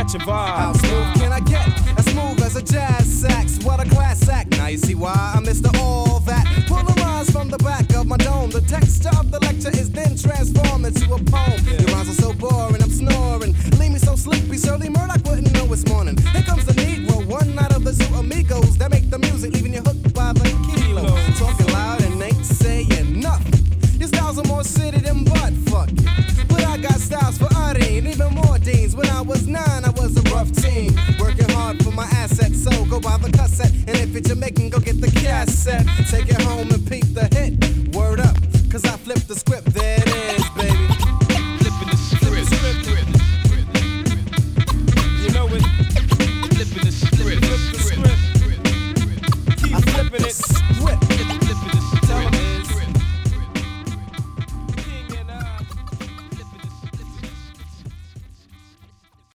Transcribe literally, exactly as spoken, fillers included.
catch a vibe. How smooth can I get? As smooth as a jazz sax. What a class act. Now you see why I Mister All That. Pull the lines from the back of my dome. The texture of the lecture is then transformed into a poem. Yeah. Your rhymes are so boring, I'm snoring. Leave me so sleepy, Shirley Murdoch wouldn't know it's morning. Here comes the Negro, one out of the zoo amigos that make the music, leaving you hooked by the kilo. Talking loud and ain't saying nothing. Your styles are more city than butt fuck. But I got styles for Uddy and even more deans. When I was nine, I was a rough teen. Working hard for my assets, so go buy the cassette. And if you're Jamaican, go get the cassette. Take it home and peep